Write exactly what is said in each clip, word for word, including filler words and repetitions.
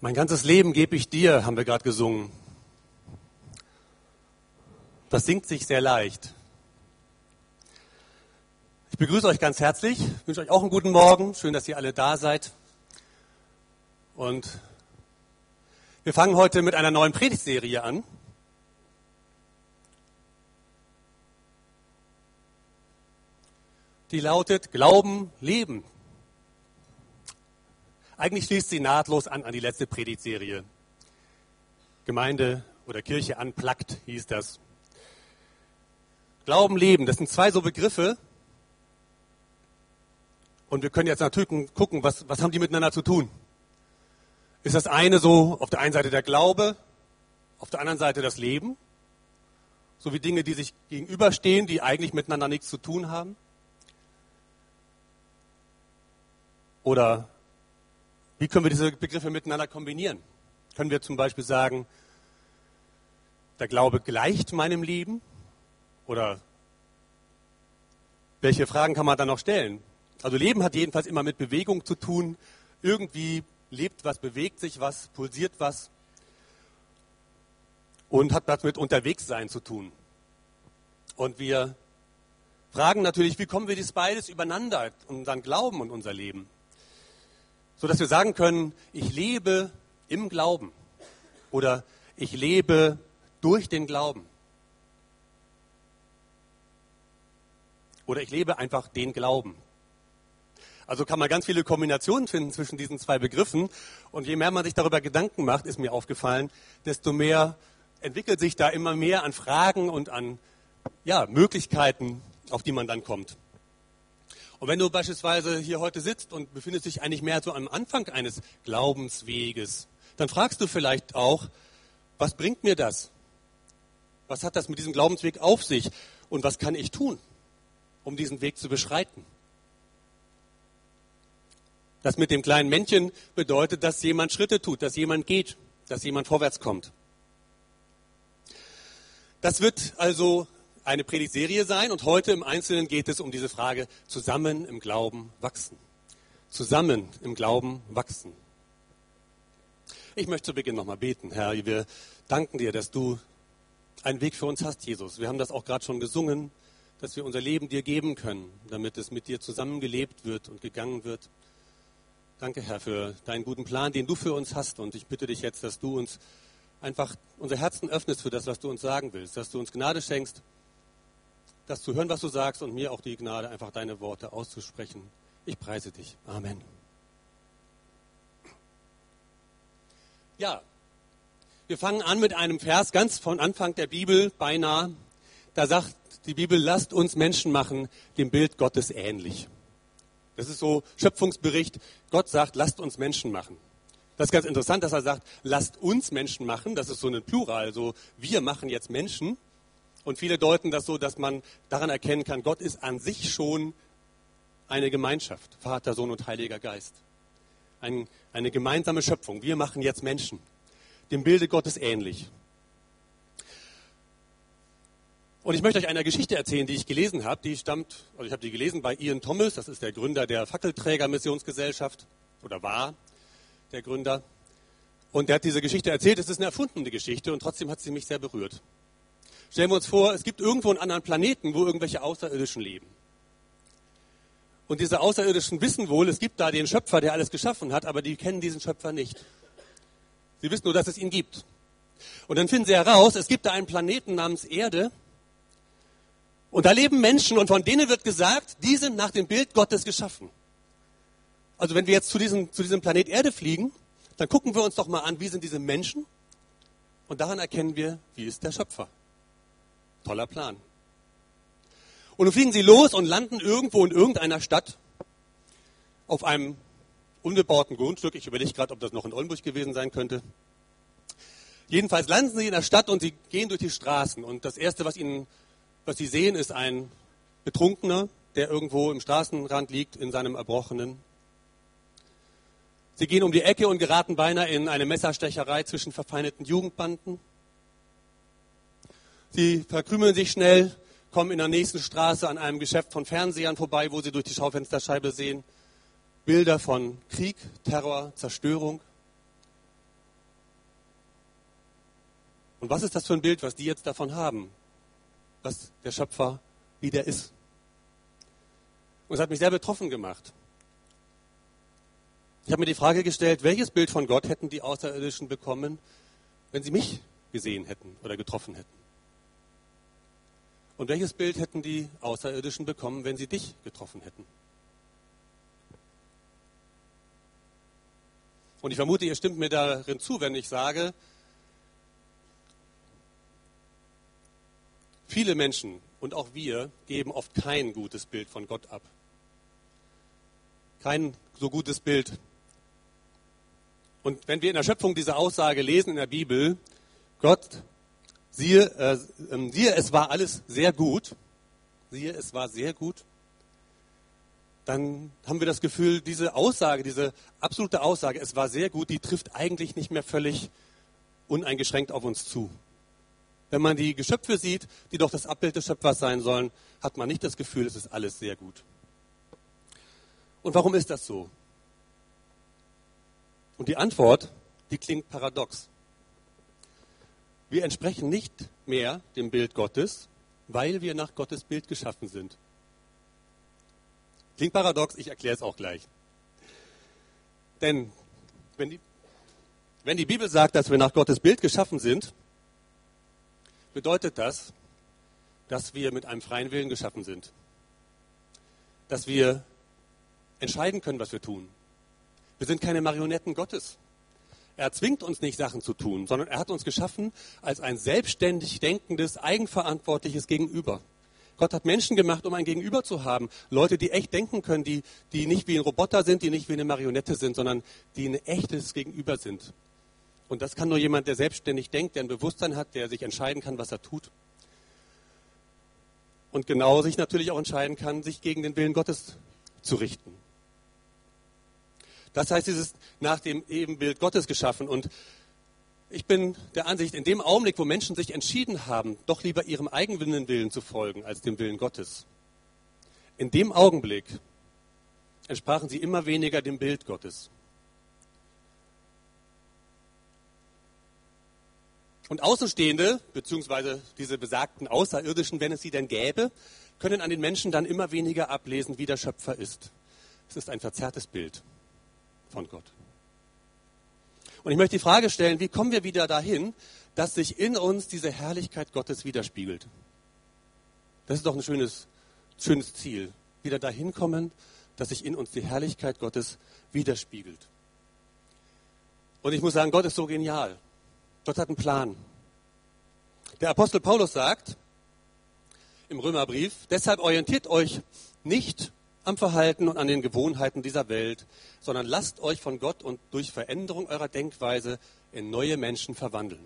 Mein ganzes Leben gebe ich dir, haben wir gerade gesungen. Das singt sich sehr leicht. Ich begrüße euch ganz herzlich, wünsche euch auch einen guten Morgen. Schön, dass ihr alle da seid. Und wir fangen heute mit einer neuen Predigtserie an. Die lautet Glauben, Leben. Eigentlich schließt sie nahtlos an an die letzte Predigtserie. Gemeinde oder Kirche unplugged hieß das. Glauben, Leben, das sind zwei so Begriffe. Und wir können jetzt natürlich gucken, was, was haben die miteinander zu tun? Ist das eine so auf der einen Seite der Glaube, auf der anderen Seite das Leben? So wie Dinge, die sich gegenüberstehen, die eigentlich miteinander nichts zu tun haben? Oder wie können wir diese Begriffe miteinander kombinieren? Können wir zum Beispiel sagen, der Glaube gleicht meinem Leben? Oder welche Fragen kann man da noch stellen? Also Leben hat jedenfalls immer mit Bewegung zu tun. Irgendwie lebt was, bewegt sich was, pulsiert was und hat was mit Unterwegssein zu tun. Und wir fragen natürlich, wie kommen wir das beides übereinander, unseren Glauben und unser Leben? Sodass wir sagen können, ich lebe im Glauben oder ich lebe durch den Glauben. Oder ich lebe einfach den Glauben. Also kann man ganz viele Kombinationen finden zwischen diesen zwei Begriffen. Und je mehr man sich darüber Gedanken macht, ist mir aufgefallen, desto mehr entwickelt sich da immer mehr an Fragen und an ja, Möglichkeiten, auf die man dann kommt. Und wenn du beispielsweise hier heute sitzt und befindest dich eigentlich mehr so am Anfang eines Glaubensweges, dann fragst du vielleicht auch, was bringt mir das? Was hat das mit diesem Glaubensweg auf sich? Und was kann ich tun, um diesen Weg zu beschreiten? Das mit dem kleinen Männchen bedeutet, dass jemand Schritte tut, dass jemand geht, dass jemand vorwärts kommt. Das wird also eine Predigtserie sein und heute im Einzelnen geht es um diese Frage, zusammen im Glauben wachsen. Zusammen im Glauben wachsen. Ich möchte zu Beginn nochmal beten. Herr, wir danken dir, dass du einen Weg für uns hast, Jesus. Wir haben das auch gerade schon gesungen, dass wir unser Leben dir geben können, damit es mit dir zusammen gelebt wird und gegangen wird. Danke, Herr, für deinen guten Plan, den du für uns hast. Und ich bitte dich jetzt, dass du uns einfach unser Herzen öffnest für das, was du uns sagen willst. Dass du uns Gnade schenkst, das zu hören, was du sagst und mir auch die Gnade, einfach deine Worte auszusprechen. Ich preise dich. Amen. Ja, wir fangen an mit einem Vers ganz von Anfang der Bibel, beinahe. Da sagt die Bibel, lasst uns Menschen machen, dem Bild Gottes ähnlich. Das ist so Schöpfungsbericht. Gott sagt, lasst uns Menschen machen. Das ist ganz interessant, dass er sagt, lasst uns Menschen machen. Das ist so ein Plural, so wir machen jetzt Menschen. Und viele deuten das so, dass man daran erkennen kann, Gott ist an sich schon eine Gemeinschaft. Vater, Sohn und Heiliger Geist. Ein, eine gemeinsame Schöpfung. Wir machen jetzt Menschen. Dem Bilde Gottes ähnlich. Und ich möchte euch eine Geschichte erzählen, die ich gelesen habe. Die stammt, also ich habe die gelesen bei Ian Thomas. Das ist der Gründer der Fackelträger-Missionsgesellschaft. Oder war der Gründer. Und der hat diese Geschichte erzählt. Es ist eine erfundene Geschichte und trotzdem hat sie mich sehr berührt. Stellen wir uns vor, es gibt irgendwo einen anderen Planeten, wo irgendwelche Außerirdischen leben. Und diese Außerirdischen wissen wohl, es gibt da den Schöpfer, der alles geschaffen hat, aber die kennen diesen Schöpfer nicht. Sie wissen nur, dass es ihn gibt. Und dann finden sie heraus, es gibt da einen Planeten namens Erde. Und da leben Menschen und von denen wird gesagt, die sind nach dem Bild Gottes geschaffen. Also wenn wir jetzt zu diesem, zu diesem Planet Erde fliegen, dann gucken wir uns doch mal an, wie sind diese Menschen? Und daran erkennen wir, wie ist der Schöpfer. Toller Plan. Und nun fliegen sie los und landen irgendwo in irgendeiner Stadt auf einem unbebauten Grundstück. Ich überlege gerade, ob das noch in Oldenburg gewesen sein könnte. Jedenfalls landen sie in der Stadt und sie gehen durch die Straßen. Und das Erste, was ihnen, was sie sehen, ist ein Betrunkener, der irgendwo im Straßenrand liegt in seinem Erbrochenen. Sie gehen um die Ecke und geraten beinahe in eine Messerstecherei zwischen verfeindeten Jugendbanden. Sie verkrümeln sich schnell, kommen in der nächsten Straße an einem Geschäft von Fernsehern vorbei, wo sie durch die Schaufensterscheibe sehen Bilder von Krieg, Terror, Zerstörung. Und was ist das für ein Bild, was die jetzt davon haben? Was der Schöpfer, wie der ist. Und es hat mich sehr betroffen gemacht. Ich habe mir die Frage gestellt, welches Bild von Gott hätten die Außerirdischen bekommen, wenn sie mich gesehen hätten oder getroffen hätten? Und welches Bild hätten die Außerirdischen bekommen, wenn sie dich getroffen hätten? Und ich vermute, ihr stimmt mir darin zu, wenn ich sage, viele Menschen und auch wir geben oft kein gutes Bild von Gott ab. Kein so gutes Bild. Und wenn wir in der Schöpfung diese Aussage lesen in der Bibel, Gott, siehe, äh, siehe, es war alles sehr gut, siehe, es war sehr gut, dann haben wir das Gefühl, diese Aussage, diese absolute Aussage, es war sehr gut, die trifft eigentlich nicht mehr völlig uneingeschränkt auf uns zu. Wenn man die Geschöpfe sieht, die doch das Abbild des Schöpfers sein sollen, hat man nicht das Gefühl, es ist alles sehr gut. Und warum ist das so? Und die Antwort, die klingt paradox. Wir entsprechen nicht mehr dem Bild Gottes, weil wir nach Gottes Bild geschaffen sind. Klingt paradox, ich erkläre es auch gleich. Denn wenn die, wenn die Bibel sagt, dass wir nach Gottes Bild geschaffen sind, bedeutet das, dass wir mit einem freien Willen geschaffen sind. Dass wir entscheiden können, was wir tun. Wir sind keine Marionetten Gottes. Er zwingt uns nicht, Sachen zu tun, sondern er hat uns geschaffen als ein selbstständig denkendes, eigenverantwortliches Gegenüber. Gott hat Menschen gemacht, um ein Gegenüber zu haben. Leute, die echt denken können, die, die nicht wie ein Roboter sind, die nicht wie eine Marionette sind, sondern die ein echtes Gegenüber sind. Und das kann nur jemand, der selbstständig denkt, der ein Bewusstsein hat, der sich entscheiden kann, was er tut. Und genau sich natürlich auch entscheiden kann, sich gegen den Willen Gottes zu richten. Das heißt, es ist nach dem Ebenbild Gottes geschaffen. Und ich bin der Ansicht, in dem Augenblick, wo Menschen sich entschieden haben, doch lieber ihrem eigenen Willen zu folgen, als dem Willen Gottes, in dem Augenblick entsprachen sie immer weniger dem Bild Gottes. Und Außenstehende, beziehungsweise diese besagten Außerirdischen, wenn es sie denn gäbe, können an den Menschen dann immer weniger ablesen, wie der Schöpfer ist. Es ist ein verzerrtes Bild von Gott. Und ich möchte die Frage stellen, wie kommen wir wieder dahin, dass sich in uns diese Herrlichkeit Gottes widerspiegelt? Das ist doch ein schönes, schönes Ziel. Wieder dahin kommen, dass sich in uns die Herrlichkeit Gottes widerspiegelt. Und ich muss sagen, Gott ist so genial. Gott hat einen Plan. Der Apostel Paulus sagt im Römerbrief, deshalb orientiert euch nicht am Verhalten und an den Gewohnheiten dieser Welt, sondern lasst euch von Gott und durch Veränderung eurer Denkweise in neue Menschen verwandeln.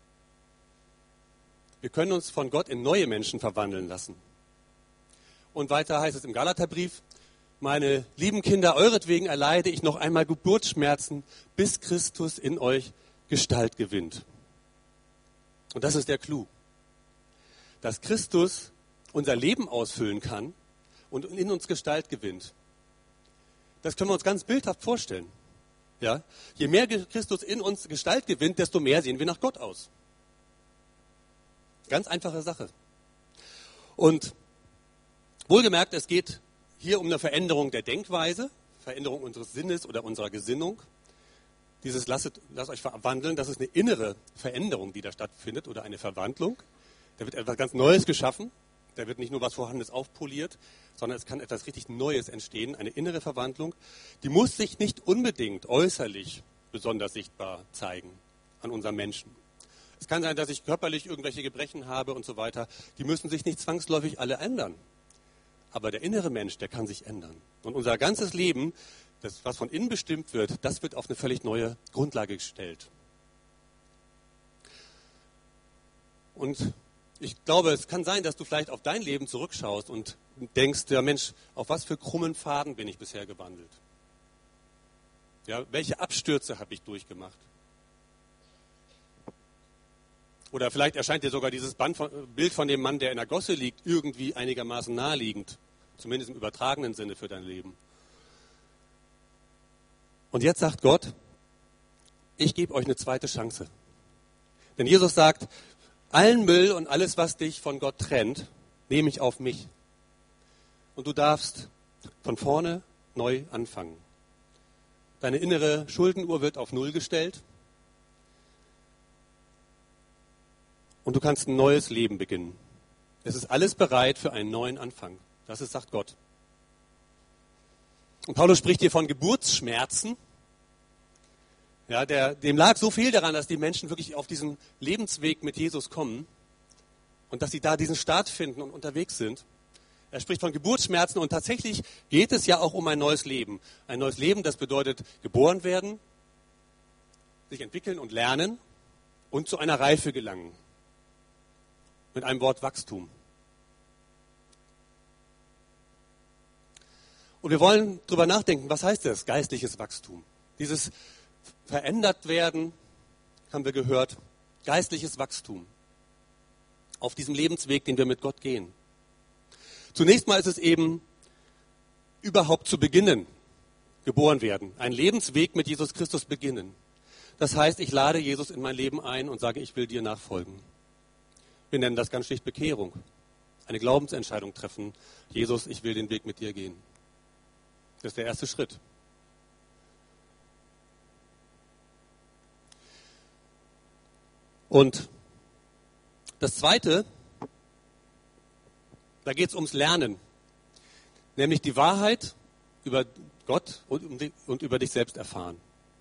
Wir können uns von Gott in neue Menschen verwandeln lassen. Und weiter heißt es im Galaterbrief, meine lieben Kinder, euretwegen erleide ich noch einmal Geburtsschmerzen, bis Christus in euch Gestalt gewinnt. Und das ist der Clou. Dass Christus unser Leben ausfüllen kann und in uns Gestalt gewinnt. Das können wir uns ganz bildhaft vorstellen. Ja? Je mehr Christus in uns Gestalt gewinnt, desto mehr sehen wir nach Gott aus. Ganz einfache Sache. Und wohlgemerkt, es geht hier um eine Veränderung der Denkweise, Veränderung unseres Sinnes oder unserer Gesinnung. Dieses lasst, lasst euch verwandeln, das ist eine innere Veränderung, die da stattfindet oder eine Verwandlung. Da wird etwas ganz Neues geschaffen. Da wird nicht nur was Vorhandenes aufpoliert, sondern es kann etwas richtig Neues entstehen, eine innere Verwandlung. Die muss sich nicht unbedingt äußerlich besonders sichtbar zeigen an unserem Menschen. Es kann sein, dass ich körperlich irgendwelche Gebrechen habe und so weiter. Die müssen sich nicht zwangsläufig alle ändern. Aber der innere Mensch, der kann sich ändern. Und unser ganzes Leben, das, was von innen bestimmt wird, das wird auf eine völlig neue Grundlage gestellt. Und ich glaube, es kann sein, dass du vielleicht auf dein Leben zurückschaust und denkst, ja Mensch, auf was für krummen Pfaden bin ich bisher gewandelt? Ja, welche Abstürze habe ich durchgemacht? Oder vielleicht erscheint dir sogar dieses Band von, Bild von dem Mann, der in der Gosse liegt, irgendwie einigermaßen naheliegend, zumindest im übertragenen Sinne für dein Leben. Und jetzt sagt Gott, ich gebe euch eine zweite Chance. Denn Jesus sagt, allen Müll und alles, was dich von Gott trennt, nehme ich auf mich. Und du darfst von vorne neu anfangen. Deine innere Schuldenuhr wird auf Null gestellt. Und du kannst ein neues Leben beginnen. Es ist alles bereit für einen neuen Anfang. Das ist, sagt Gott. Und Paulus spricht hier von Geburtsschmerzen. Ja, der, dem lag so viel daran, dass die Menschen wirklich auf diesen Lebensweg mit Jesus kommen und dass sie da diesen Start finden und unterwegs sind. Er spricht von Geburtsschmerzen und tatsächlich geht es ja auch um ein neues Leben. Ein neues Leben, das bedeutet geboren werden, sich entwickeln und lernen und zu einer Reife gelangen. Mit einem Wort Wachstum. Und wir wollen drüber nachdenken, was heißt das, geistliches Wachstum? Dieses verändert werden, haben wir gehört, geistliches Wachstum auf diesem Lebensweg, den wir mit Gott gehen. Zunächst mal ist es eben, überhaupt zu beginnen, geboren werden, einen Lebensweg mit Jesus Christus beginnen. Das heißt, ich lade Jesus in mein Leben ein und sage, ich will dir nachfolgen. Wir nennen das ganz schlicht Bekehrung. Eine Glaubensentscheidung treffen. Jesus, ich will den Weg mit dir gehen. Das ist der erste Schritt. Und das Zweite, da geht es ums Lernen. Nämlich die Wahrheit über Gott und, und über dich selbst erfahren.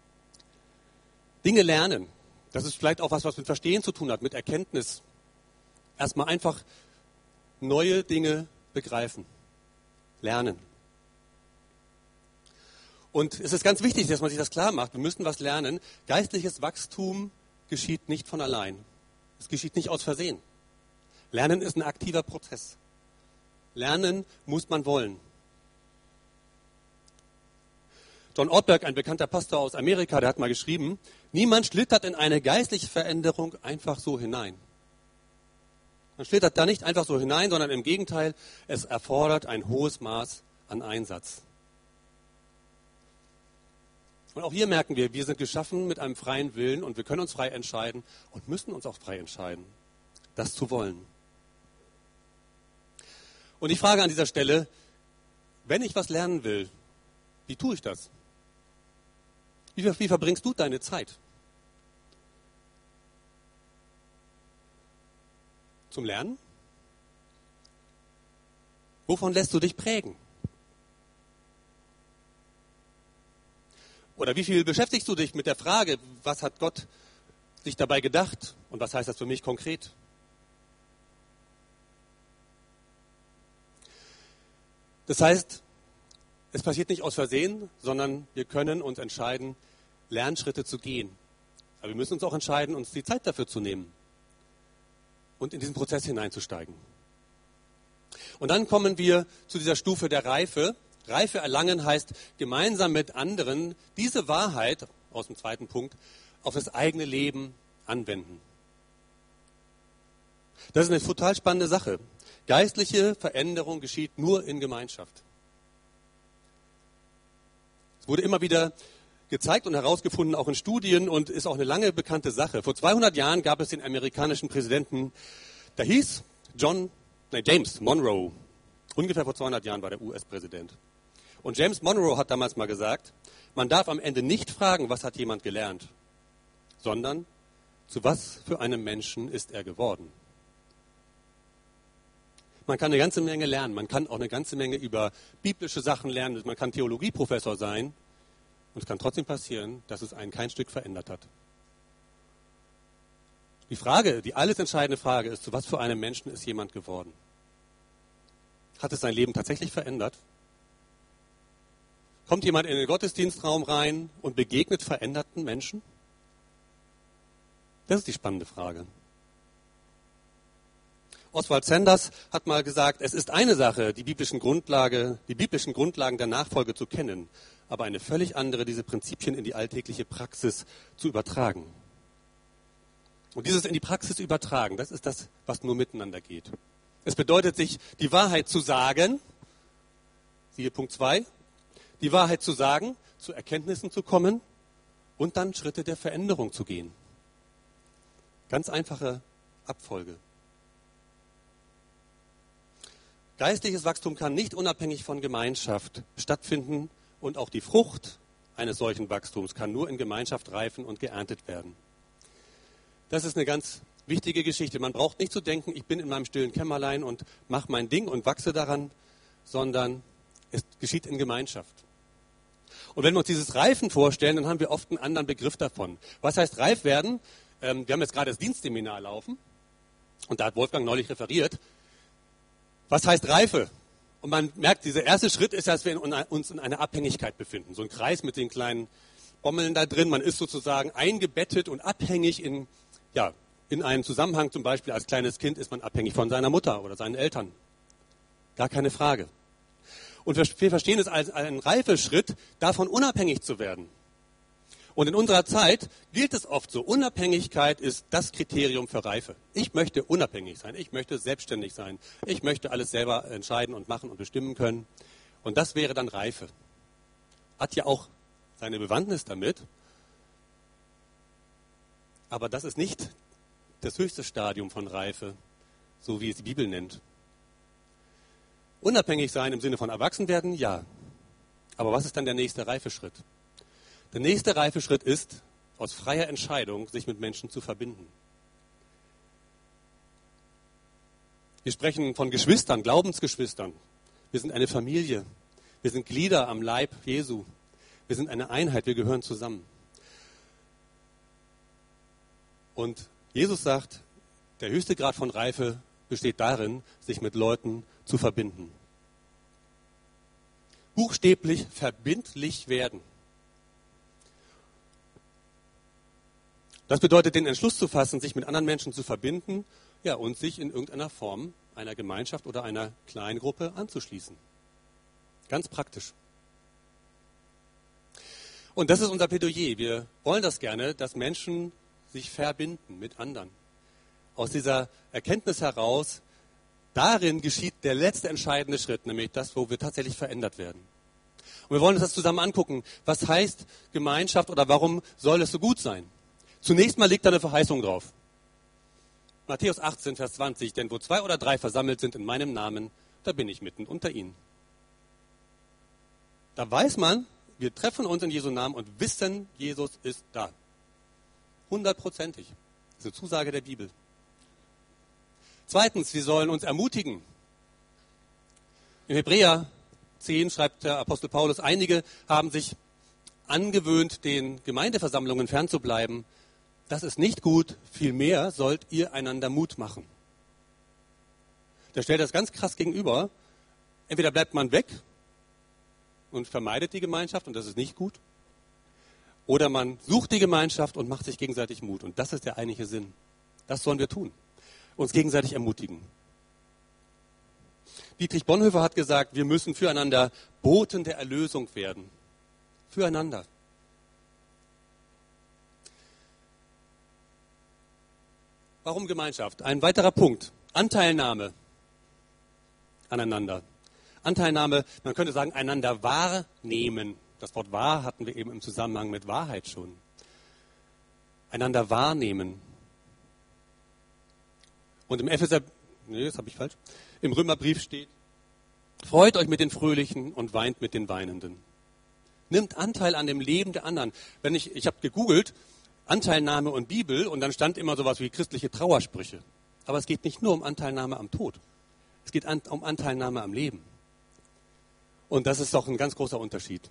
Dinge lernen. Das ist vielleicht auch was, was mit Verstehen zu tun hat, mit Erkenntnis. Erstmal einfach neue Dinge begreifen, lernen. Und es ist ganz wichtig, dass man sich das klar macht. Wir müssen was lernen. Geistliches Wachstum geschieht nicht von allein. Es geschieht nicht aus Versehen. Lernen ist ein aktiver Prozess. Lernen muss man wollen. John Ortberg, ein bekannter Pastor aus Amerika, der hat mal geschrieben, niemand schlittert in eine geistliche Veränderung einfach so hinein. Man schlittert da nicht einfach so hinein, sondern im Gegenteil, es erfordert ein hohes Maß an Einsatz. Und auch hier merken wir, wir sind geschaffen mit einem freien Willen und wir können uns frei entscheiden und müssen uns auch frei entscheiden, das zu wollen. Und ich frage an dieser Stelle, wenn ich was lernen will, wie tue ich das? Wie, wie verbringst du deine Zeit? Zum Lernen? Wovon lässt du dich prägen? Oder wie viel beschäftigst du dich mit der Frage, was hat Gott sich dabei gedacht und was heißt das für mich konkret? Das heißt, es passiert nicht aus Versehen, sondern wir können uns entscheiden, Lernschritte zu gehen. Aber wir müssen uns auch entscheiden, uns die Zeit dafür zu nehmen und in diesen Prozess hineinzusteigen. Und dann kommen wir zu dieser Stufe der Reife. Reife erlangen heißt, gemeinsam mit anderen diese Wahrheit, aus dem zweiten Punkt, auf das eigene Leben anwenden. Das ist eine total spannende Sache. Geistliche Veränderung geschieht nur in Gemeinschaft. Es wurde immer wieder gezeigt und herausgefunden, auch in Studien, und ist auch eine lange bekannte Sache. Vor zweihundert Jahren gab es den amerikanischen Präsidenten, der hieß John, nein, James Monroe. Ungefähr vor zweihundert Jahren war der U S-Präsident. Und James Monroe hat damals mal gesagt, man darf am Ende nicht fragen, was hat jemand gelernt, sondern zu was für einem Menschen ist er geworden. Man kann eine ganze Menge lernen, man kann auch eine ganze Menge über biblische Sachen lernen, man kann Theologieprofessor sein und es kann trotzdem passieren, dass es einen kein Stück verändert hat. Die Frage, die alles entscheidende Frage ist, zu was für einem Menschen ist jemand geworden? Hat es sein Leben tatsächlich verändert? Kommt jemand in den Gottesdienstraum rein und begegnet veränderten Menschen? Das ist die spannende Frage. Oswald Sanders hat mal gesagt, es ist eine Sache, die biblischen, Grundlage, die biblischen Grundlagen der Nachfolge zu kennen, aber eine völlig andere, diese Prinzipien in die alltägliche Praxis zu übertragen. Und dieses in die Praxis übertragen, das ist das, was nur miteinander geht. Es bedeutet, sich die Wahrheit zu sagen, siehe Punkt zwei, die Wahrheit zu sagen, zu Erkenntnissen zu kommen und dann Schritte der Veränderung zu gehen. Ganz einfache Abfolge. Geistliches Wachstum kann nicht unabhängig von Gemeinschaft stattfinden und auch die Frucht eines solchen Wachstums kann nur in Gemeinschaft reifen und geerntet werden. Das ist eine ganz wichtige Geschichte. Man braucht nicht zu denken, ich bin in meinem stillen Kämmerlein und mache mein Ding und wachse daran, sondern es geschieht in Gemeinschaft. Und wenn wir uns dieses Reifen vorstellen, dann haben wir oft einen anderen Begriff davon. Was heißt reif werden? Ähm, wir haben jetzt gerade das Dienstseminar laufen und da hat Wolfgang neulich referiert. Was heißt Reife? Und man merkt, dieser erste Schritt ist, dass wir uns in einer Abhängigkeit befinden. So ein Kreis mit den kleinen Bommeln da drin. Man ist sozusagen eingebettet und abhängig in, ja, in einem Zusammenhang. Zum Beispiel als kleines Kind ist man abhängig von seiner Mutter oder seinen Eltern. Gar keine Frage. Und wir verstehen es als einen Reifeschritt, davon unabhängig zu werden. Und in unserer Zeit gilt es oft so, Unabhängigkeit ist das Kriterium für Reife. Ich möchte unabhängig sein, ich möchte selbstständig sein, ich möchte alles selber entscheiden und machen und bestimmen können. Und das wäre dann Reife. Hat ja auch seine Bewandtnis damit, aber das ist nicht das höchste Stadium von Reife, so wie es die Bibel nennt. Unabhängig sein im Sinne von erwachsen werden, ja. Aber was ist dann der nächste Reifeschritt? Der nächste Reifeschritt ist, aus freier Entscheidung sich mit Menschen zu verbinden. Wir sprechen von Geschwistern, Glaubensgeschwistern. Wir sind eine Familie. Wir sind Glieder am Leib Jesu. Wir sind eine Einheit, wir gehören zusammen. Und Jesus sagt, der höchste Grad von Reife besteht darin, sich mit Leuten zu verbinden. Buchstäblich verbindlich werden. Das bedeutet, den Entschluss zu fassen, sich mit anderen Menschen zu verbinden, ja, und sich in irgendeiner Form einer Gemeinschaft oder einer Kleingruppe anzuschließen. Ganz praktisch. Und das ist unser Plädoyer. Wir wollen das gerne, dass Menschen sich verbinden mit anderen. Aus dieser Erkenntnis heraus, darin geschieht der letzte entscheidende Schritt, nämlich das, wo wir tatsächlich verändert werden. Und wir wollen uns das zusammen angucken. Was heißt Gemeinschaft oder warum soll es so gut sein? Zunächst mal liegt da eine Verheißung drauf. Matthäus achtzehn, Vers zwanzig, denn wo zwei oder drei versammelt sind in meinem Namen, da bin ich mitten unter ihnen. Da weiß man, wir treffen uns in Jesu Namen und wissen, Jesus ist da. Hundertprozentig. Das ist eine Zusage der Bibel. Zweitens, wir sollen uns ermutigen. In Hebräer zehn schreibt der Apostel Paulus, einige haben sich angewöhnt, den Gemeindeversammlungen fernzubleiben. Das ist nicht gut, vielmehr sollt ihr einander Mut machen. Der stellt das ganz krass gegenüber. Entweder bleibt man weg und vermeidet die Gemeinschaft und das ist nicht gut. Oder man sucht die Gemeinschaft und macht sich gegenseitig Mut. Und das ist der eigentliche Sinn. Das sollen wir tun. Uns gegenseitig ermutigen. Dietrich Bonhoeffer hat gesagt, wir müssen füreinander Boten der Erlösung werden. Füreinander. Warum Gemeinschaft? Ein weiterer Punkt. Anteilnahme aneinander. Anteilnahme, man könnte sagen, einander wahrnehmen. Das Wort wahr hatten wir eben im Zusammenhang mit Wahrheit schon. Einander wahrnehmen. Und im Epheser, nee, das habe ich falsch, im Römerbrief steht, freut euch mit den Fröhlichen und weint mit den Weinenden. Nimmt Anteil an dem Leben der anderen. Wenn ich, ich habe gegoogelt, Anteilnahme und Bibel und dann stand immer sowas wie christliche Trauersprüche. Aber es geht nicht nur um Anteilnahme am Tod. Es geht an, um Anteilnahme am Leben. Und das ist doch ein ganz großer Unterschied.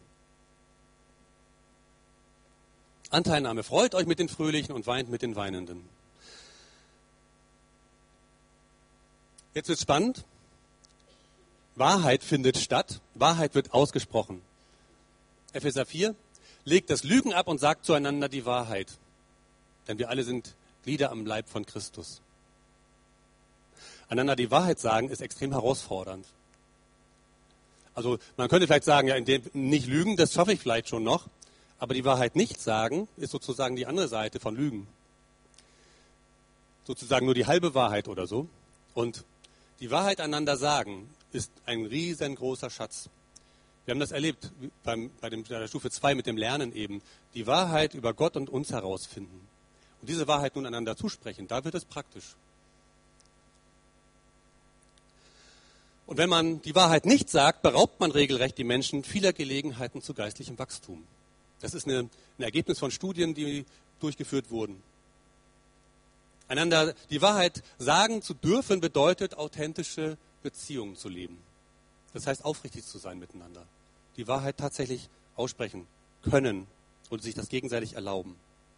Anteilnahme, freut euch mit den Fröhlichen und weint mit den Weinenden. Jetzt wird es spannend. Wahrheit findet statt. Wahrheit wird ausgesprochen. Epheser vier, legt das Lügen ab und sagt zueinander die Wahrheit. Denn wir alle sind Glieder am Leib von Christus. Einander die Wahrheit sagen ist extrem herausfordernd. Also man könnte vielleicht sagen, ja, in dem nicht lügen, das schaffe ich vielleicht schon noch. Aber die Wahrheit nicht sagen, ist sozusagen die andere Seite von Lügen. Sozusagen nur die halbe Wahrheit oder so. Und die Wahrheit einander sagen ist ein riesengroßer Schatz. Wir haben das erlebt beim, bei, dem, bei der Stufe zwei mit dem Lernen eben. Die Wahrheit über Gott und uns herausfinden. und diese Wahrheit nun einander zusprechen, da wird es praktisch. Und wenn man die Wahrheit nicht sagt, beraubt man regelrecht die Menschen vieler Gelegenheiten zu geistlichem Wachstum. Das ist eine, ein Ergebnis von Studien, die durchgeführt wurden. Einander die Wahrheit sagen zu dürfen, bedeutet, authentische Beziehungen zu leben. Das heißt, aufrichtig zu sein miteinander. Die Wahrheit tatsächlich aussprechen können und sich das gegenseitig erlauben.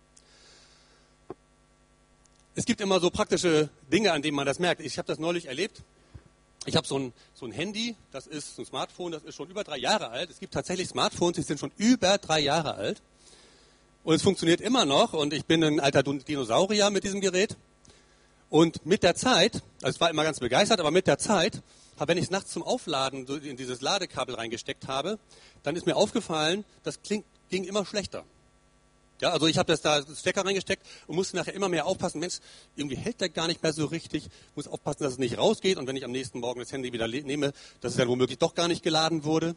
Es gibt immer so praktische Dinge, an denen man das merkt. Ich habe das neulich erlebt. Ich habe so ein, so ein Handy, das ist ein Smartphone, das ist schon über drei Jahre alt. Es gibt tatsächlich Smartphones, die sind schon über drei Jahre alt. Und es funktioniert immer noch. Und ich bin ein alter Dinosaurier mit diesem Gerät. Und mit der Zeit, also ich war immer ganz begeistert, aber mit der Zeit, wenn ich es nachts zum Aufladen in dieses Ladekabel reingesteckt habe, dann ist mir aufgefallen, das klingt, ging immer schlechter. Ja, also ich habe das da das Stecker reingesteckt und musste nachher immer mehr aufpassen. Mensch, irgendwie hält der gar nicht mehr so richtig. Ich muss aufpassen, dass es nicht rausgeht. Und wenn ich am nächsten Morgen das Handy wieder nehme, dass es dann womöglich doch gar nicht geladen wurde.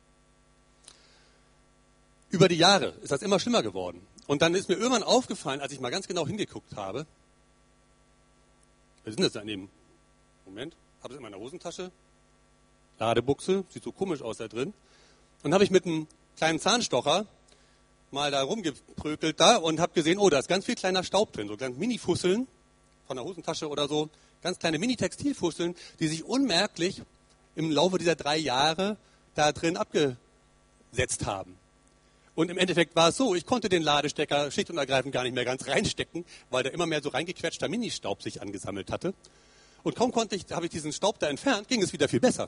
Über die Jahre ist das immer schlimmer geworden. Und dann ist mir irgendwann aufgefallen, als ich mal ganz genau hingeguckt habe, was ist denn das an dem Moment? Habe es in meiner Hosentasche, Ladebuchse, sieht so komisch aus da drin. Und habe ich mit einem kleinen Zahnstocher mal da rumgeprökelt da und habe gesehen, oh, da ist ganz viel kleiner Staub drin, so ganz Mini-Fusseln von der Hosentasche oder so, ganz kleine Mini-Textilfusseln, die sich unmerklich im Laufe dieser drei Jahre da drin abgesetzt haben. Und im Endeffekt war es so, ich konnte den Ladestecker schlicht und ergreifend gar nicht mehr ganz reinstecken, weil da immer mehr so reingequetschter Ministaub sich angesammelt hatte. Und kaum konnte ich, habe ich diesen Staub da entfernt, ging es wieder viel besser.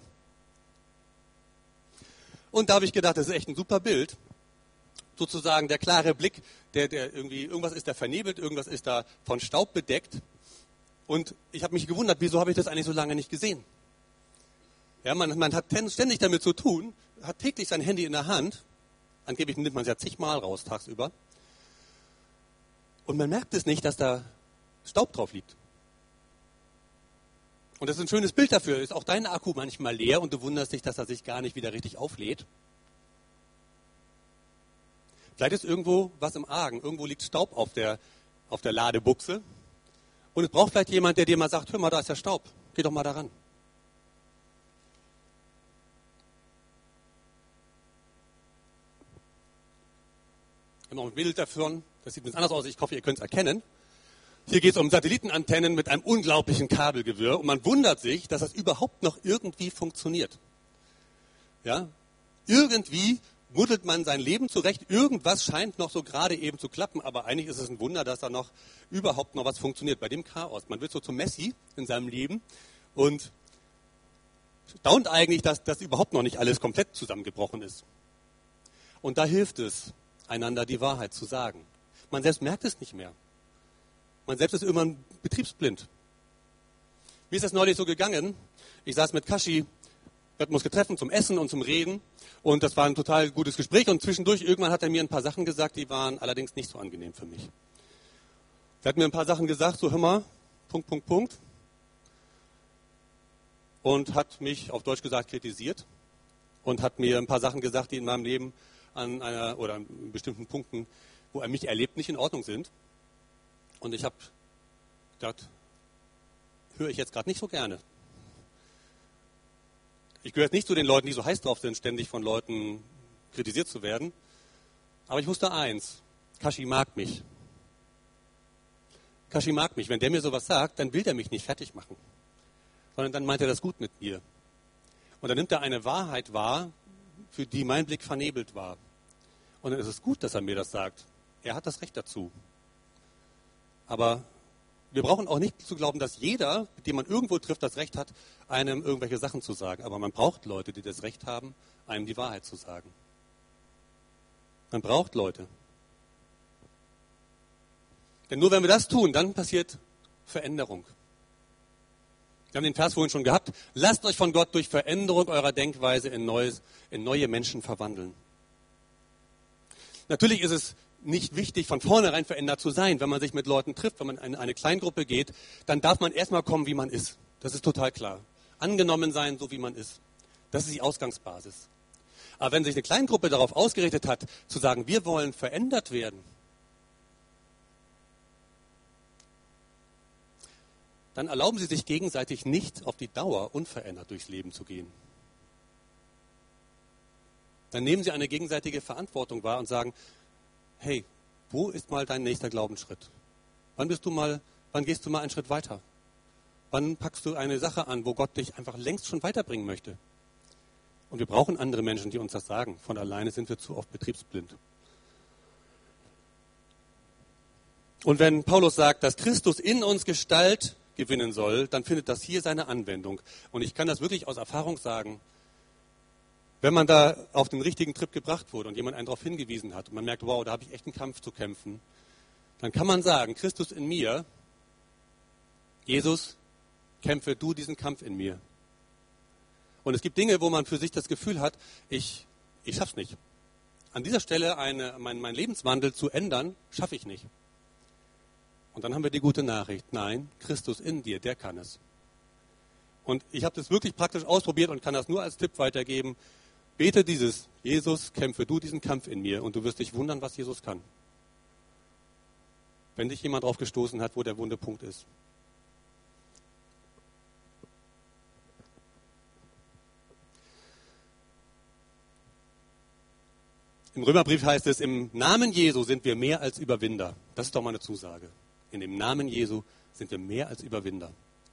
Und da habe ich gedacht, das ist echt ein super Bild. Sozusagen der klare Blick, der, der irgendwie, irgendwas ist da vernebelt, irgendwas ist da von Staub bedeckt. Und ich habe mich gewundert, wieso habe ich das eigentlich so lange nicht gesehen? Ja, man, man hat ständig damit zu tun, hat täglich sein Handy in der Hand. Angeblich nimmt man es ja zigmal raus tagsüber. Und man merkt es nicht, dass da Staub drauf liegt. Und das ist ein schönes Bild dafür. Ist auch dein Akku manchmal leer und du wunderst dich, dass er sich gar nicht wieder richtig auflädt? Vielleicht ist irgendwo was im Argen. Irgendwo liegt Staub auf der, auf der Ladebuchse. Und es braucht vielleicht jemand, der dir mal sagt, hör mal, da ist ja Staub. Geh doch mal da ran. Ich habe noch ein Bild davon. Das sieht ein bisschen anders aus. Ich hoffe, ihr könnt es erkennen. Hier geht es um Satellitenantennen mit einem unglaublichen Kabelgewirr. Und man wundert sich, dass das überhaupt noch irgendwie funktioniert. Ja? Irgendwie muddelt man sein Leben zurecht. Irgendwas scheint noch so gerade eben zu klappen. Aber eigentlich ist es ein Wunder, dass da noch überhaupt noch was funktioniert bei dem Chaos. Man wird so zum Messi in seinem Leben und staunt eigentlich, dass das überhaupt noch nicht alles komplett zusammengebrochen ist. Und da hilft es, einander die Wahrheit zu sagen. Man selbst merkt es nicht mehr. Man selbst ist irgendwann betriebsblind. Mir ist das neulich so gegangen. Ich saß mit Kashi, wir hatten uns getroffen zum Essen und zum Reden. Und das war ein total gutes Gespräch. Und zwischendurch, irgendwann hat er mir ein paar Sachen gesagt, die waren allerdings nicht so angenehm für mich. Er hat mir ein paar Sachen gesagt, so hör mal, Punkt, Punkt, Punkt. Und hat mich auf Deutsch gesagt kritisiert. Und hat mir ein paar Sachen gesagt, die in meinem Leben an einer oder an bestimmten Punkten, wo er mich erlebt, nicht in Ordnung sind. Und ich habe gedacht, höre ich jetzt gerade nicht so gerne. Ich gehöre jetzt nicht zu den Leuten, die so heiß drauf sind, ständig von Leuten kritisiert zu werden. Aber ich wusste eins, Kashi mag mich. Kashi mag mich. Wenn der mir sowas sagt, dann will der mich nicht fertig machen. Sondern dann meint er das gut mit mir. Und dann nimmt er eine Wahrheit wahr, für die mein Blick vernebelt war. Und dann ist es gut, dass er mir das sagt. Er hat das Recht dazu. Aber wir brauchen auch nicht zu glauben, dass jeder, mit dem man irgendwo trifft, das Recht hat, einem irgendwelche Sachen zu sagen. Aber man braucht Leute, die das Recht haben, einem die Wahrheit zu sagen. Man braucht Leute. Denn nur wenn wir das tun, dann passiert Veränderung. Wir haben den Vers vorhin schon gehabt. Lasst euch von Gott durch Veränderung eurer Denkweise in, neues, in neue Menschen verwandeln. Natürlich ist es nicht wichtig, von vornherein verändert zu sein. Wenn man sich mit Leuten trifft, wenn man in eine Kleingruppe geht, dann darf man erstmal kommen, wie man ist. Das ist total klar. Angenommen sein, so wie man ist. Das ist die Ausgangsbasis. Aber wenn sich eine Kleingruppe darauf ausgerichtet hat, zu sagen, wir wollen verändert werden, dann erlauben sie sich gegenseitig nicht auf die Dauer unverändert durchs Leben zu gehen. Dann nehmen sie eine gegenseitige Verantwortung wahr und sagen, hey, wo ist mal dein nächster Glaubensschritt? Wann bist du mal, wann gehst du mal einen Schritt weiter? Wann packst du eine Sache an, wo Gott dich einfach längst schon weiterbringen möchte? Und wir brauchen andere Menschen, die uns das sagen. Von alleine sind wir zu oft betriebsblind. Und wenn Paulus sagt, dass Christus in uns Gestalt gewinnen soll, dann findet das hier seine Anwendung. Und ich kann das wirklich aus Erfahrung sagen. Wenn man da auf den richtigen Trip gebracht wurde und jemand einen darauf hingewiesen hat und man merkt, wow, da habe ich echt einen Kampf zu kämpfen, dann kann man sagen, Christus in mir, Jesus, kämpfe du diesen Kampf in mir. Und es gibt Dinge, wo man für sich das Gefühl hat, ich, ich schaffe es nicht. An dieser Stelle eine, mein, mein Lebenswandel zu ändern, schaffe ich nicht. Und dann haben wir die gute Nachricht, nein, Christus in dir, der kann es. Und ich habe das wirklich praktisch ausprobiert und kann das nur als Tipp weitergeben. Bete dieses, Jesus, kämpfe du diesen Kampf in mir und du wirst dich wundern, was Jesus kann. Wenn dich jemand drauf gestoßen hat, wo der wunde Punkt ist. Im Römerbrief heißt es, im Namen Jesu sind wir mehr als Überwinder. Das ist doch mal eine Zusage. In dem Namen Jesu sind wir mehr als Überwinder.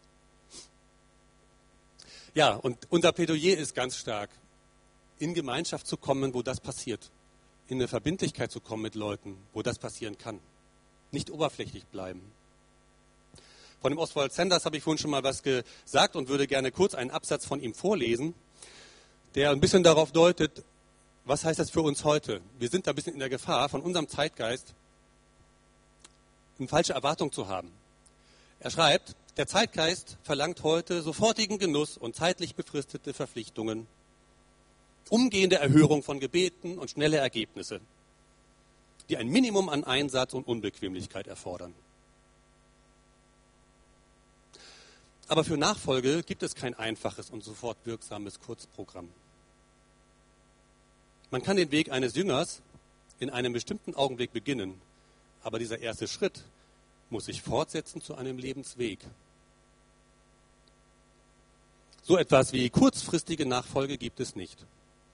Ja, und unser Plädoyer ist ganz stark, in Gemeinschaft zu kommen, wo das passiert. In eine Verbindlichkeit zu kommen mit Leuten, wo das passieren kann. Nicht oberflächlich bleiben. Von dem Oswald Sanders habe ich vorhin schon mal was gesagt und würde gerne kurz einen Absatz von ihm vorlesen, der ein bisschen darauf deutet, was heißt das für uns heute? Wir sind da ein bisschen in der Gefahr, von unserem Zeitgeist eine falsche Erwartung zu haben. Er schreibt, der Zeitgeist verlangt heute sofortigen Genuss und zeitlich befristete Verpflichtungen, umgehende Erhörung von Gebeten und schnelle Ergebnisse, die ein Minimum an Einsatz und Unbequemlichkeit erfordern. Aber für Nachfolge gibt es kein einfaches und sofort wirksames Kurzprogramm. Man kann den Weg eines Jüngers in einem bestimmten Augenblick beginnen, aber dieser erste Schritt muss sich fortsetzen zu einem Lebensweg. So etwas wie kurzfristige Nachfolge gibt es nicht.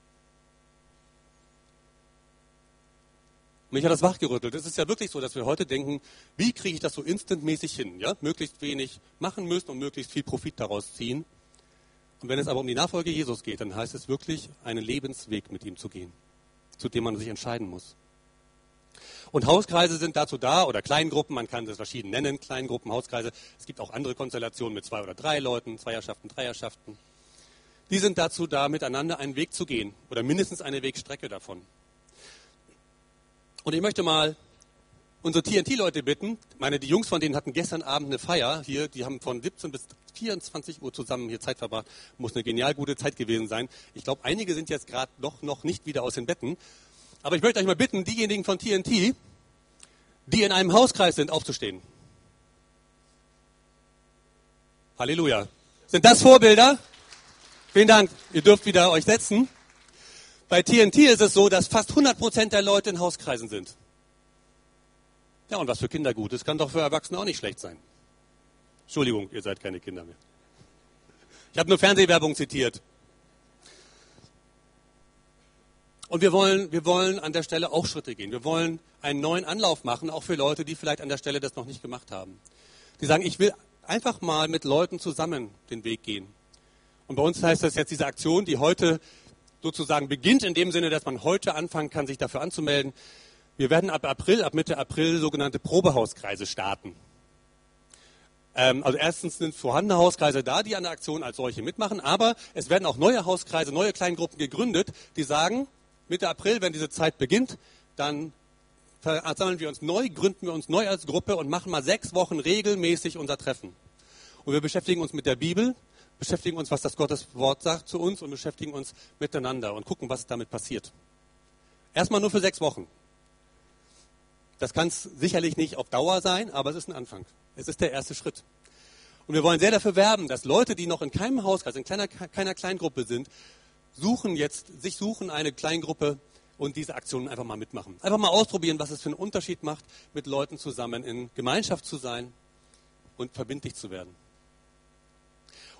Mich hat das wachgerüttelt. Es ist ja wirklich so, dass wir heute denken, wie kriege ich das so instantmäßig hin? Ja? Möglichst wenig machen müssen und möglichst viel Profit daraus ziehen. Und wenn es aber um die Nachfolge Jesus geht, dann heißt es wirklich, einen Lebensweg mit ihm zu gehen, zu dem man sich entscheiden muss. Und Hauskreise sind dazu da, oder Kleingruppen, man kann das verschieden nennen, Kleingruppen, Hauskreise. Es gibt auch andere Konstellationen mit zwei oder drei Leuten, Zweierschaften, Dreierschaften. Die sind dazu da, miteinander einen Weg zu gehen oder mindestens eine Wegstrecke davon. Und ich möchte mal unsere T N T-Leute bitten, meine, die Jungs von denen hatten gestern Abend eine Feier hier, die haben von siebzehn bis vierundzwanzig Uhr zusammen hier Zeit verbracht, muss eine genial gute Zeit gewesen sein. Ich glaube, einige sind jetzt gerade noch, noch nicht wieder aus den Betten. Aber ich möchte euch mal bitten, diejenigen von T N T, die in einem Hauskreis sind, aufzustehen. Halleluja. Sind das Vorbilder? Vielen Dank. Ihr dürft wieder euch setzen. Bei T N T ist es so, dass fast hundert Prozent der Leute in Hauskreisen sind. Ja, und was für Kinder gut ist, kann doch für Erwachsene auch nicht schlecht sein. Entschuldigung, ihr seid keine Kinder mehr. Ich habe nur Fernsehwerbung zitiert. Und wir wollen, wir wollen an der Stelle auch Schritte gehen. Wir wollen einen neuen Anlauf machen, auch für Leute, die vielleicht an der Stelle das noch nicht gemacht haben. Die sagen, ich will einfach mal mit Leuten zusammen den Weg gehen. Und bei uns heißt das jetzt diese Aktion, die heute sozusagen beginnt, in dem Sinne, dass man heute anfangen kann, sich dafür anzumelden. Wir werden ab April, ab Mitte April sogenannte Probehauskreise starten. Ähm, also erstens sind vorhandene Hauskreise da, die an der Aktion als solche mitmachen, aber es werden auch neue Hauskreise, neue Kleingruppen gegründet, die sagen, Mitte April, wenn diese Zeit beginnt, dann versammeln wir uns neu, gründen wir uns neu als Gruppe und machen mal sechs Wochen regelmäßig unser Treffen. Und wir beschäftigen uns mit der Bibel, beschäftigen uns, was das Gottes Wort sagt zu uns und beschäftigen uns miteinander und gucken, was damit passiert. Erstmal nur für sechs Wochen. Das kann es sicherlich nicht auf Dauer sein, aber es ist ein Anfang. Es ist der erste Schritt. Und wir wollen sehr dafür werben, dass Leute, die noch in keinem Hauskreis, in keiner, keiner Kleingruppe sind, suchen jetzt, sich suchen eine Kleingruppe und diese Aktionen einfach mal mitmachen. Einfach mal ausprobieren, was es für einen Unterschied macht, mit Leuten zusammen in Gemeinschaft zu sein und verbindlich zu werden.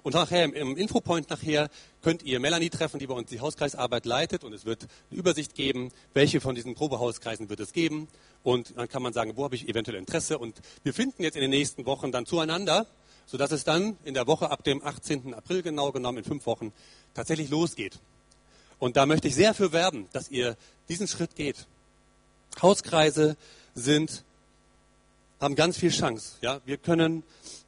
Und nachher im, im Infopoint nachher könnt ihr Melanie treffen, die bei uns die Hauskreisarbeit leitet. Und es wird eine Übersicht geben, welche von diesen Probehauskreisen wird es geben. Und dann kann man sagen, wo habe ich eventuell Interesse. Und wir finden jetzt in den nächsten Wochen dann zueinander, sodass es dann in der Woche ab dem achtzehnten April genau genommen in fünf Wochen tatsächlich losgeht. Und da möchte ich sehr für werben, dass ihr diesen Schritt geht. Hauskreise sind, haben ganz viel Chance. Ja? Wir können,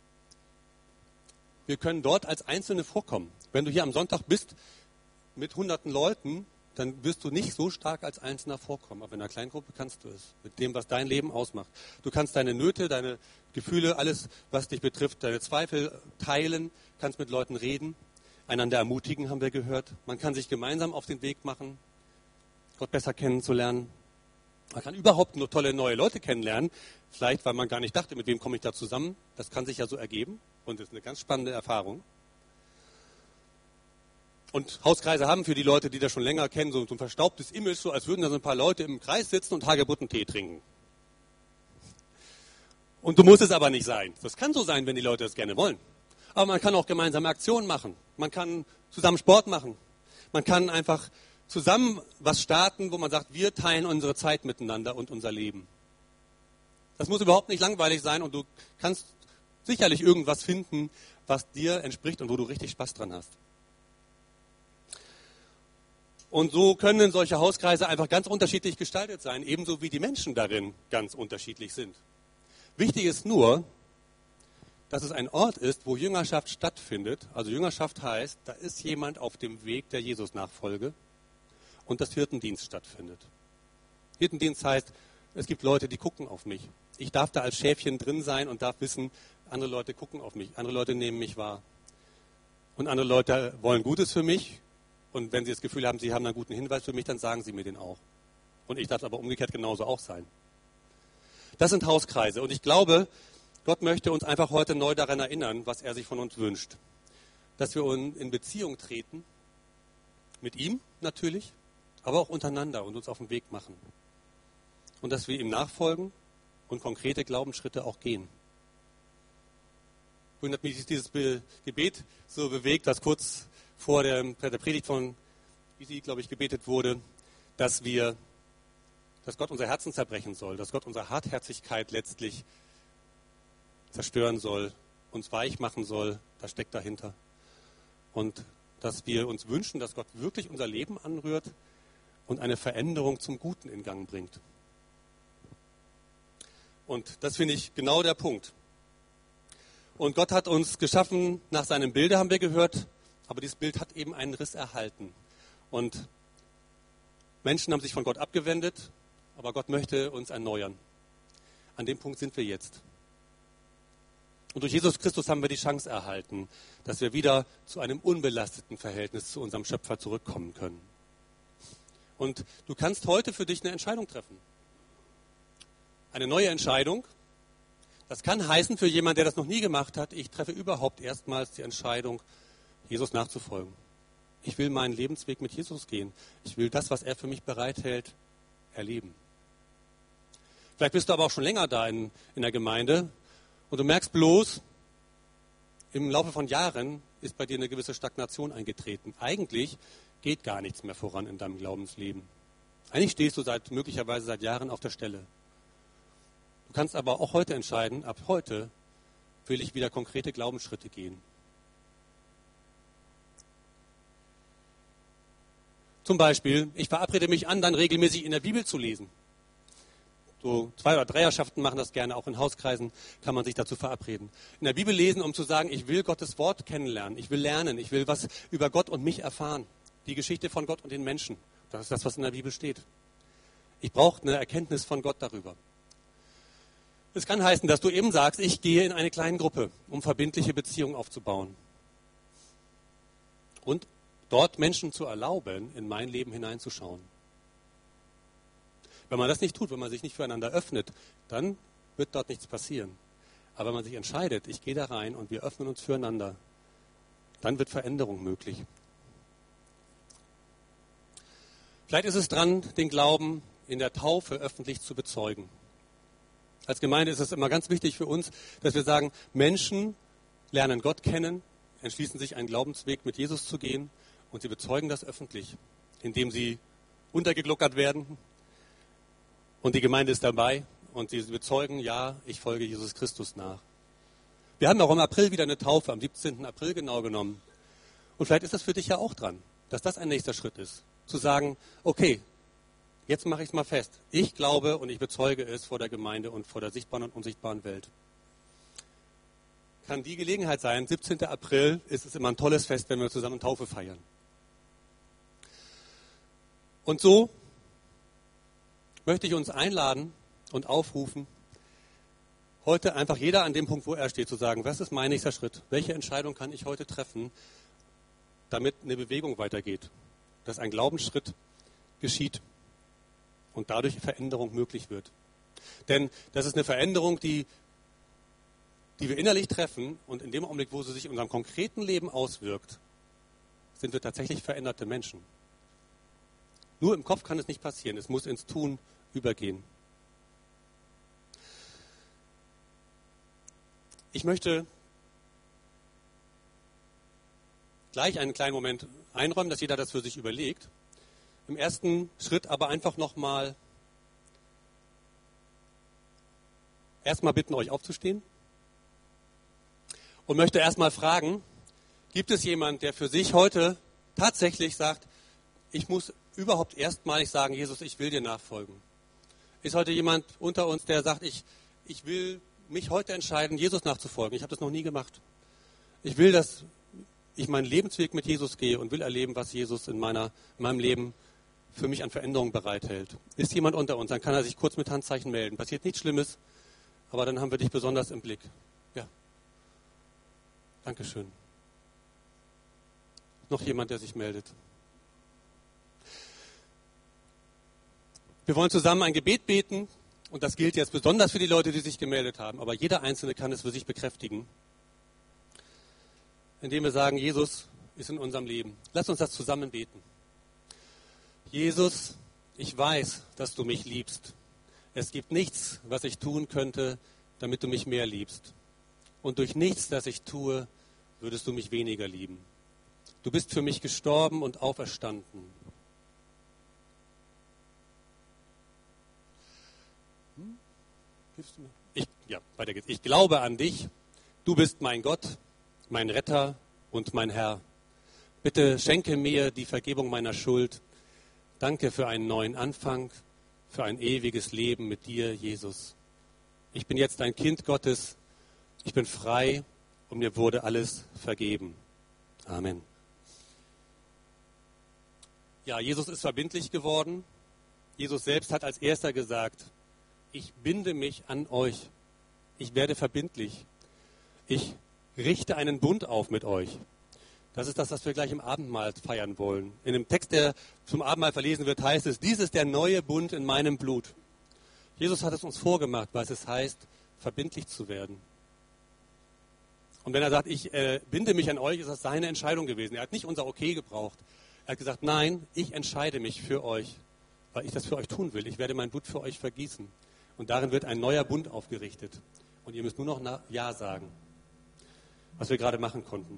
wir können dort als Einzelne vorkommen. Wenn du hier am Sonntag bist mit hunderten Leuten, dann wirst du nicht so stark als Einzelner vorkommen. Aber in einer Kleingruppe kannst du es, mit dem, was dein Leben ausmacht. Du kannst deine Nöte, deine Gefühle, alles, was dich betrifft, deine Zweifel teilen, kannst mit Leuten reden, einander ermutigen, haben wir gehört. Man kann sich gemeinsam auf den Weg machen, Gott besser kennenzulernen. Man kann überhaupt nur tolle neue Leute kennenlernen, vielleicht weil man gar nicht dachte, mit wem komme ich da zusammen. Das kann sich ja so ergeben und ist eine ganz spannende Erfahrung. Und Hauskreise haben für die Leute, die das schon länger kennen, so ein verstaubtes Image, so als würden da so ein paar Leute im Kreis sitzen und Hagebuttentee trinken. Und so muss es aber nicht sein. Das kann so sein, wenn die Leute das gerne wollen. Aber man kann auch gemeinsame Aktionen machen. Man kann zusammen Sport machen. Man kann einfach zusammen was starten, wo man sagt, wir teilen unsere Zeit miteinander und unser Leben. Das muss überhaupt nicht langweilig sein und du kannst sicherlich irgendwas finden, was dir entspricht und wo du richtig Spaß dran hast. Und so können solche Hauskreise einfach ganz unterschiedlich gestaltet sein, ebenso wie die Menschen darin ganz unterschiedlich sind. Wichtig ist nur, dass es ein Ort ist, wo Jüngerschaft stattfindet. Also Jüngerschaft heißt, da ist jemand auf dem Weg der Jesus-Nachfolge und dass Hirtendienst stattfindet. Hirtendienst heißt, es gibt Leute, die gucken auf mich. Ich darf da als Schäfchen drin sein und darf wissen, andere Leute gucken auf mich, andere Leute nehmen mich wahr. Und andere Leute wollen Gutes für mich. Und wenn sie das Gefühl haben, sie haben einen guten Hinweis für mich, dann sagen sie mir den auch. Und ich darf es aber umgekehrt genauso auch sein. Das sind Hauskreise. Und ich glaube, Gott möchte uns einfach heute neu daran erinnern, was er sich von uns wünscht. Dass wir in Beziehung treten, mit ihm natürlich, aber auch untereinander und uns auf den Weg machen. Und dass wir ihm nachfolgen und konkrete Glaubensschritte auch gehen. Vorhin hat mich dieses Gebet so bewegt, dass kurz vor der, der Predigt von Isi, glaube ich, gebetet wurde, dass wir, dass Gott unser Herzen zerbrechen soll, dass Gott unsere Hartherzigkeit letztlich zerstören soll, uns weich machen soll, das steckt dahinter. Und dass wir uns wünschen, dass Gott wirklich unser Leben anrührt und eine Veränderung zum Guten in Gang bringt. Und das finde ich genau der Punkt. Und Gott hat uns geschaffen nach seinem Bilde, haben wir gehört, aber dieses Bild hat eben einen Riss erhalten. Und Menschen haben sich von Gott abgewendet, aber Gott möchte uns erneuern. An dem Punkt sind wir jetzt. Und durch Jesus Christus haben wir die Chance erhalten, dass wir wieder zu einem unbelasteten Verhältnis zu unserem Schöpfer zurückkommen können. Und du kannst heute für dich eine Entscheidung treffen. Eine neue Entscheidung. Das kann heißen für jemanden, der das noch nie gemacht hat, ich treffe überhaupt erstmals die Entscheidung, Jesus nachzufolgen. Ich will meinen Lebensweg mit Jesus gehen. Ich will das, was er für mich bereithält, erleben. Vielleicht bist du aber auch schon länger da in, in der Gemeinde und du merkst bloß, im Laufe von Jahren ist bei dir eine gewisse Stagnation eingetreten. Eigentlich geht gar nichts mehr voran in deinem Glaubensleben. Eigentlich stehst du seit möglicherweise seit Jahren auf der Stelle. Du kannst aber auch heute entscheiden, ab heute will ich wieder konkrete Glaubensschritte gehen. Zum Beispiel, ich verabrede mich an, dann regelmäßig in der Bibel zu lesen. So Zwei- oder Dreierschaften machen das gerne, auch in Hauskreisen kann man sich dazu verabreden. In der Bibel lesen, um zu sagen, ich will Gottes Wort kennenlernen, ich will lernen, ich will was über Gott und mich erfahren. Die Geschichte von Gott und den Menschen, das ist das, was in der Bibel steht. Ich brauche eine Erkenntnis von Gott darüber. Es kann heißen, dass du eben sagst, ich gehe in eine kleine Gruppe, um verbindliche Beziehungen aufzubauen. Und dort Menschen zu erlauben, in mein Leben hineinzuschauen. Wenn man das nicht tut, wenn man sich nicht füreinander öffnet, dann wird dort nichts passieren. Aber wenn man sich entscheidet, ich gehe da rein und wir öffnen uns füreinander, dann wird Veränderung möglich. Vielleicht ist es dran, den Glauben in der Taufe öffentlich zu bezeugen. Als Gemeinde ist es immer ganz wichtig für uns, dass wir sagen, Menschen lernen Gott kennen, entschließen sich, einen Glaubensweg mit Jesus zu gehen und sie bezeugen das öffentlich, indem sie untergegluckert werden und die Gemeinde ist dabei und sie bezeugen, ja, ich folge Jesus Christus nach. Wir haben auch im April wieder eine Taufe, am siebzehnten April genau genommen. Und vielleicht ist das für dich ja auch dran, dass das ein nächster Schritt ist. Zu sagen, okay, jetzt mache ich es mal fest. Ich glaube und ich bezeuge es vor der Gemeinde und vor der sichtbaren und unsichtbaren Welt. Kann die Gelegenheit sein, siebzehnten April ist es immer ein tolles Fest, wenn wir zusammen Taufe feiern. Und so möchte ich uns einladen und aufrufen, heute einfach jeder an dem Punkt, wo er steht, zu sagen, was ist mein nächster Schritt? Welche Entscheidung kann ich heute treffen, damit eine Bewegung weitergeht? Dass ein Glaubensschritt geschieht und dadurch Veränderung möglich wird. Denn das ist eine Veränderung, die, die wir innerlich treffen und in dem Augenblick, wo sie sich in unserem konkreten Leben auswirkt, sind wir tatsächlich veränderte Menschen. Nur im Kopf kann es nicht passieren, es muss ins Tun übergehen. Ich möchte gleich einen kleinen Moment einräumen, dass jeder das für sich überlegt. Im ersten Schritt aber einfach nochmal erstmal bitten, euch aufzustehen. Und möchte erstmal fragen, gibt es jemand, der für sich heute tatsächlich sagt, ich muss überhaupt erstmalig sagen, Jesus, ich will dir nachfolgen. Ist heute jemand unter uns, der sagt, ich, ich will mich heute entscheiden, Jesus nachzufolgen. Ich habe das noch nie gemacht. Ich will, dass ich meinen Lebensweg mit Jesus gehe und will erleben, was Jesus in, meiner, in meinem Leben für mich an Veränderungen bereithält. Ist jemand unter uns, dann kann er sich kurz mit Handzeichen melden. Passiert nichts Schlimmes, aber dann haben wir dich besonders im Blick. Ja. Dankeschön. Noch jemand, der sich meldet? Wir wollen zusammen ein Gebet beten und das gilt jetzt besonders für die Leute, die sich gemeldet haben, aber jeder Einzelne kann es für sich bekräftigen, indem wir sagen, Jesus ist in unserem Leben. Lass uns das zusammen beten. Jesus, ich weiß, dass du mich liebst. Es gibt nichts, was ich tun könnte, damit du mich mehr liebst. Und durch nichts, das ich tue, würdest du mich weniger lieben. Du bist für mich gestorben und auferstanden. Hm? Hilfst du mir? Ich, ja, weiter geht's. Ich glaube an dich. Du bist mein Gott, mein Retter und mein Herr. Bitte schenke mir die Vergebung meiner Schuld. Danke für einen neuen Anfang, für ein ewiges Leben mit dir, Jesus. Ich bin jetzt ein Kind Gottes. Ich bin frei und mir wurde alles vergeben. Amen. Ja, Jesus ist verbindlich geworden. Jesus selbst hat als erster gesagt, ich binde mich an euch. Ich werde verbindlich. Ich richte einen Bund auf mit euch. Das ist das, was wir gleich im Abendmahl feiern wollen. In dem Text, der zum Abendmahl verlesen wird, heißt es, dies ist der neue Bund in meinem Blut. Jesus hat es uns vorgemacht, was es heißt, verbindlich zu werden. Und wenn er sagt, ich äh, binde mich an euch, ist das seine Entscheidung gewesen. Er hat nicht unser Okay gebraucht. Er hat gesagt, nein, ich entscheide mich für euch, weil ich das für euch tun will. Ich werde mein Blut für euch vergießen. Und darin wird ein neuer Bund aufgerichtet. Und ihr müsst nur noch Ja sagen, was wir gerade machen konnten.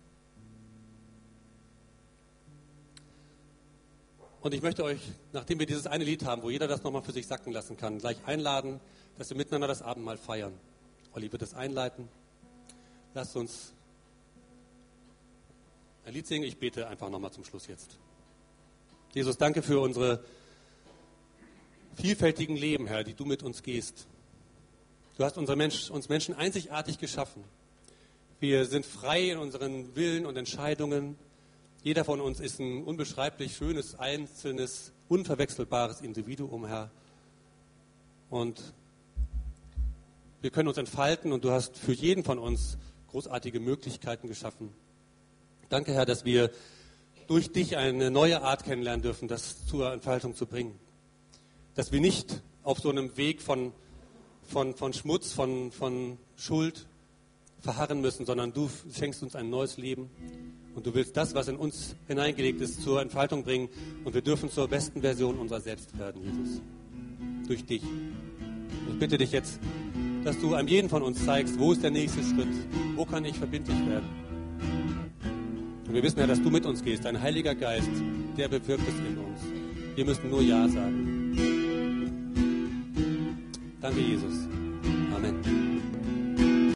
Und ich möchte euch, nachdem wir dieses eine Lied haben, wo jeder das nochmal für sich sacken lassen kann, gleich einladen, dass wir miteinander das Abendmahl feiern. Olli wird das einleiten. Lasst uns ein Lied singen. Ich bete einfach nochmal zum Schluss jetzt. Jesus, danke für unsere vielfältigen Leben, Herr, die du mit uns gehst. Du hast unsere Mensch, uns Menschen einzigartig geschaffen. Wir sind frei in unseren Willen und Entscheidungen. Jeder von uns ist ein unbeschreiblich schönes, einzelnes, unverwechselbares Individuum, Herr. Und wir können uns entfalten und du hast für jeden von uns großartige Möglichkeiten geschaffen. Danke, Herr, dass wir durch dich eine neue Art kennenlernen dürfen, das zur Entfaltung zu bringen. Dass wir nicht auf so einem Weg von, von, von Schmutz, von, von Schuld verharren müssen, sondern du schenkst uns ein neues Leben und du willst das, was in uns hineingelegt ist, zur Entfaltung bringen und wir dürfen zur besten Version unserer selbst werden, Jesus. Durch dich. Ich bitte dich jetzt, dass du einem jeden von uns zeigst, wo ist der nächste Schritt, wo kann ich verbindlich werden. Und wir wissen, Herr, dass du mit uns gehst. Dein Heiliger Geist, der bewirkt es in uns. Wir müssen nur Ja sagen. Danke, Jesus.